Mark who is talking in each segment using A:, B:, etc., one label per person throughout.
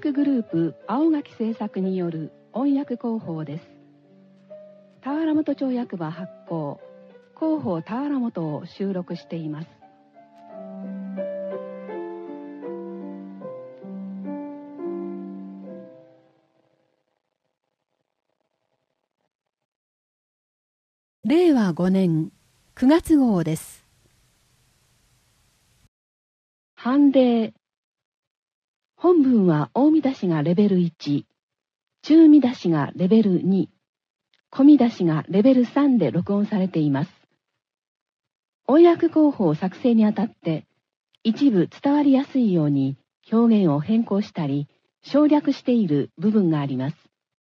A: 訳グループ青垣製作による音訳広報です。田原本町役場発行広報田原本を収録しています。令和5年9月号です。判例。本文は大見出しがレベル1、中見出しがレベル2、小見出しがレベル3で録音されています。音訳広報作成にあたって一部伝わりやすいように表現を変更したり省略している部分があります。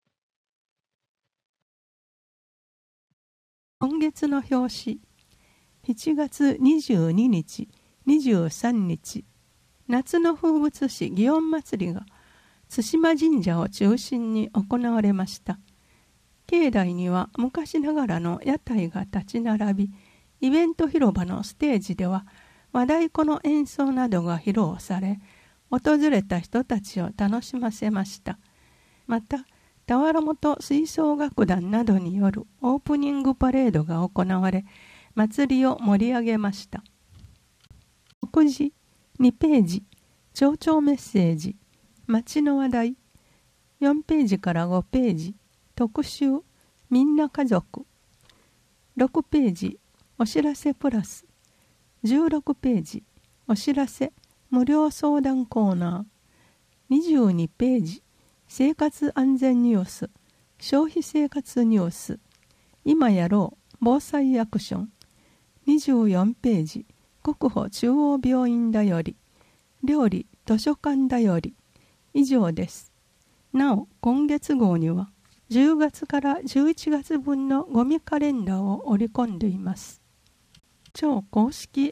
B: 今月の表紙、7月22日、23日、夏の風物詩祇園祭りが対馬神社を中心に行われました。境内には昔ながらの屋台が立ち並び、イベント広場のステージでは和太鼓の演奏などが披露され、訪れた人たちを楽しませました。また、田原本吹奏楽団などによるオープニングパレードが行われ、祭りを盛り上げました。目次2ページ、町長メッセージ、町の話題、4ページから5ページ、特集、みんな家族、6ページ、お知らせプラス、16ページ、お知らせ、無料相談コーナー、22ページ、生活安全ニュース、消費生活ニュース、今やろう、防災アクション、24ページ、国保中央病院だより、料理図書館だより、以上です。なお、今月号には、10月から11月分のゴミカレンダーを織り込んでいます。超公式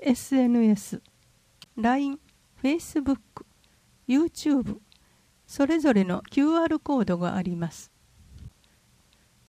B: SNS、LINE、Facebook、YouTube、それぞれの QR コードがあります。